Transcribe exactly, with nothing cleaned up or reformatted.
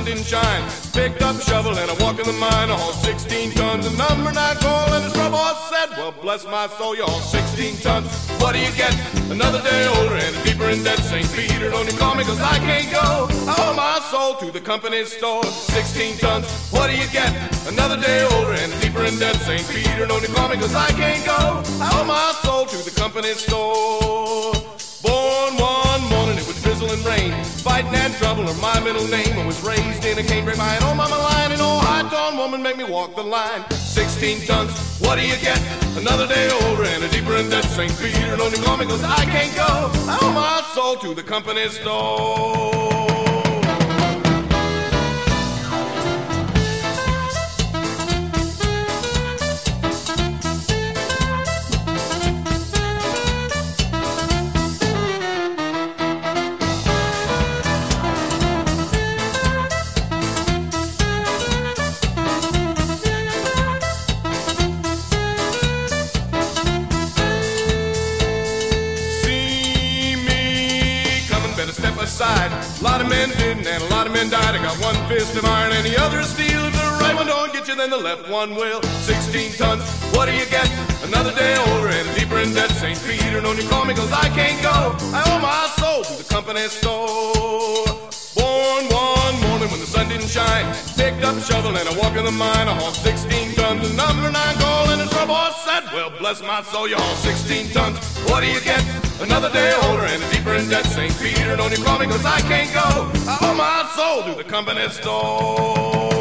sun didn't shine. Picked up a shovel and I walked in the mine. I hauled sixteen tons of number nine coal. And his rub boss said, well, bless my soul, you haul sixteen tons. What do you get? Another day older and deeper in debt. Saint Peter, don't you call me, cause I can't go. I owe my soul to the company store. sixteen tons, what do you get? Another day older and deeper in debt. Saint Peter, don't you call me, cause I can't go. I owe my soul to the company store. Born one morning, it was drizzling rain. Fighting and trouble are my middle name. I was raised in a canebrake by an old mama line. An old high-tone woman make me walk the line. sixteen tons, what do you get? Another day older and a deeper in debt. Saint Peter, don't you call me, cause I can't go. I owe my soul to the company store. Step aside. A lot of men didn't and a lot of men died. I got one fist of iron and the other is steel. If the right one don't get you, then the left one will. sixteen tons, what do you get? Another day older and deeper in debt. Saint Peter, don't you call me, cause I can't go. I owe my soul to the company store. Born one morning when the sun didn't shine. Picked up a shovel and I walked in the mine. I hauled sixteen tons of number nine coal. And his rub boss said, well, bless my soul, you haul sixteen tons. What do you get? Another day older and deeper in debt. Saint Peter, don't you call me, cause I can't go. I owe my soul to the company store.